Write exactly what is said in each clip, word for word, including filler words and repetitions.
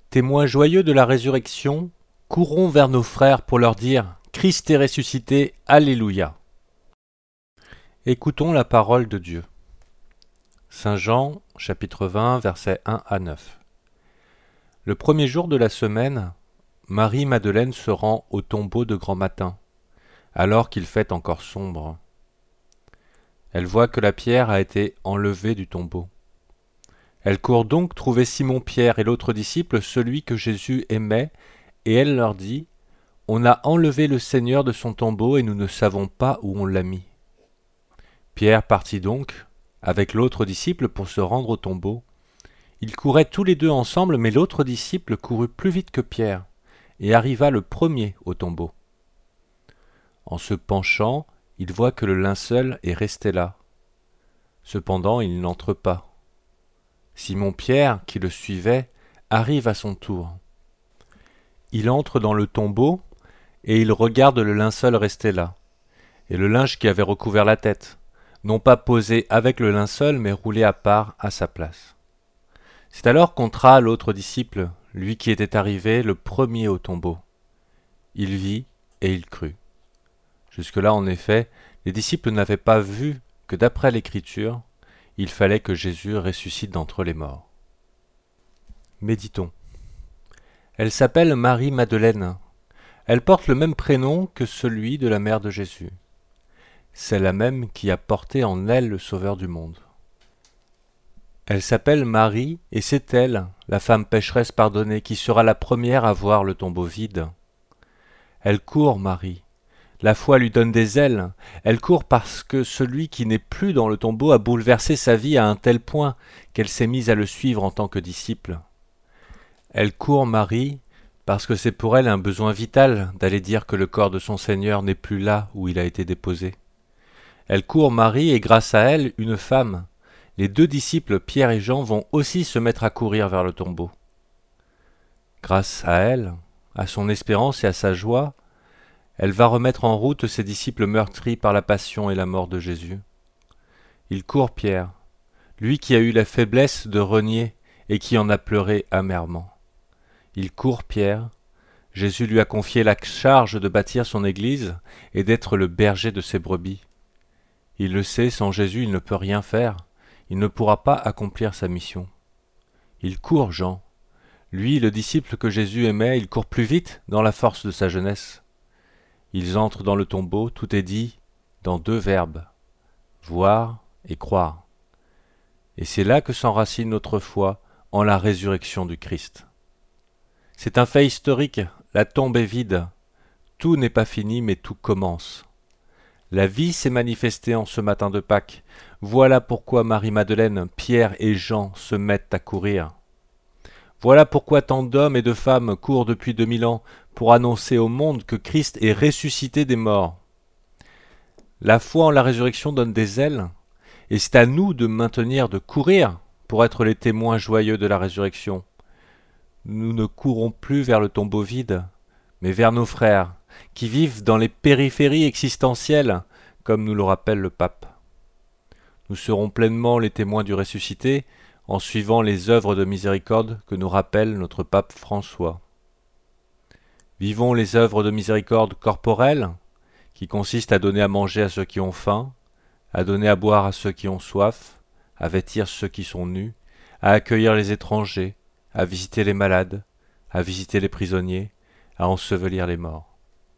Témoins joyeux de la résurrection, courons vers nos frères pour leur dire « Christ est ressuscité, Alléluia !» Écoutons la parole de Dieu. Saint Jean, chapitre vingt, versets un à neuf. Le premier jour de la semaine, Marie-Madeleine se rend au tombeau de grand matin, alors qu'il fait encore sombre. Elle voit que la pierre a été enlevée du tombeau. Elle court donc trouver Simon-Pierre et l'autre disciple, celui que Jésus aimait, et elle leur dit « On a enlevé le Seigneur de son tombeau et nous ne savons pas où on l'a mis. » Pierre partit donc avec l'autre disciple pour se rendre au tombeau. Ils couraient tous les deux ensemble, mais l'autre disciple courut plus vite que Pierre et arriva le premier au tombeau. En se penchant, il voit que le linceul est resté là. Cependant, il n'entre pas. Simon-Pierre, qui le suivait, arrive à son tour. Il entre dans le tombeau et il regarde le linceul resté là, et le linge qui avait recouvert la tête, non pas posé avec le linceul, mais roulé à part à sa place. C'est alors qu'entra l'autre disciple, lui qui était arrivé le premier au tombeau. Il vit et il crut. Jusque-là, en effet, les disciples n'avaient pas vu que d'après l'Écriture, il fallait que Jésus ressuscite d'entre les morts. Méditons. Elle s'appelle Marie-Madeleine. Elle porte le même prénom que celui de la mère de Jésus. C'est la même qui a porté en elle le Sauveur du monde. Elle s'appelle Marie, et c'est elle, la femme pécheresse pardonnée, qui sera la première à voir le tombeau vide. Elle court, Marie. La foi lui donne des ailes. Elle court parce que celui qui n'est plus dans le tombeau a bouleversé sa vie à un tel point qu'elle s'est mise à le suivre en tant que disciple. Elle court, Marie, parce que c'est pour elle un besoin vital d'aller dire que le corps de son Seigneur n'est plus là où il a été déposé. Elle court, Marie, et grâce à elle, une femme. Les deux disciples, Pierre et Jean, vont aussi se mettre à courir vers le tombeau. Grâce à elle, à son espérance et à sa joie, elle va remettre en route ses disciples meurtris par la passion et la mort de Jésus. Il court, Pierre, lui qui a eu la faiblesse de renier et qui en a pleuré amèrement. Il court, Pierre, Jésus lui a confié la charge de bâtir son église et d'être le berger de ses brebis. Il le sait, sans Jésus, il ne peut rien faire, il ne pourra pas accomplir sa mission. Il court, Jean, lui, le disciple que Jésus aimait, il court plus vite dans la force de sa jeunesse. Ils entrent dans le tombeau, tout est dit dans deux verbes, voir et croire. Et c'est là que s'enracine notre foi en la résurrection du Christ. C'est un fait historique, la tombe est vide. Tout n'est pas fini, mais tout commence. La vie s'est manifestée en ce matin de Pâques. Voilà pourquoi Marie-Madeleine, Pierre et Jean se mettent à courir. Voilà pourquoi tant d'hommes et de femmes courent depuis deux mille ans pour annoncer au monde que Christ est ressuscité des morts. La foi en la résurrection donne des ailes, et c'est à nous de maintenir, de courir pour être les témoins joyeux de la résurrection. Nous ne courons plus vers le tombeau vide, mais vers nos frères, qui vivent dans les périphéries existentielles, comme nous le rappelle le pape. Nous serons pleinement les témoins du ressuscité, en suivant les œuvres de miséricorde que nous rappelle notre pape François. Vivons les œuvres de miséricorde corporelles, qui consistent à donner à manger à ceux qui ont faim, à donner à boire à ceux qui ont soif, à vêtir ceux qui sont nus, à accueillir les étrangers, à visiter les malades, à visiter les prisonniers, à ensevelir les morts.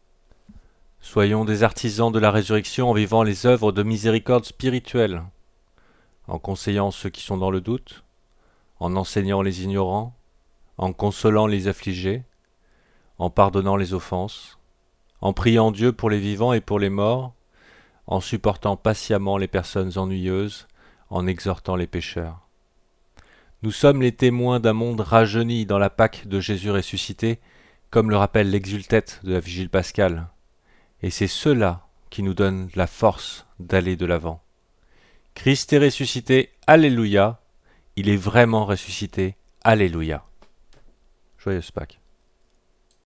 Soyons des artisans de la résurrection en vivant les œuvres de miséricorde spirituelle, en conseillant ceux qui sont dans le doute, en enseignant les ignorants, en consolant les affligés, en pardonnant les offenses, en priant Dieu pour les vivants et pour les morts, en supportant patiemment les personnes ennuyeuses, en exhortant les pécheurs. Nous sommes les témoins d'un monde rajeuni dans la Pâque de Jésus ressuscité, comme le rappelle l'exultète de la Vigile pascale. Et c'est cela qui nous donne la force d'aller de l'avant. Christ est ressuscité, Alléluia. Il est vraiment ressuscité, Alléluia. Joyeuse Pâques.